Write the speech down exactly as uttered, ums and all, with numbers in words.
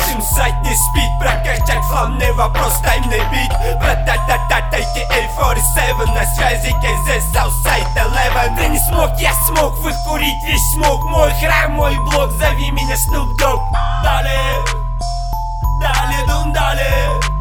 Максим сайт не спит, прокачать флам не вопрос, таймный бит. Бра-та-та-та-та, эй форти севен на связи, кей зет Southside Eleven. Ты не смог, я смог выкурить весь смог. Мой храм, мой блог, зови меня Snoop Dogg. Далее, далее, дум, далее.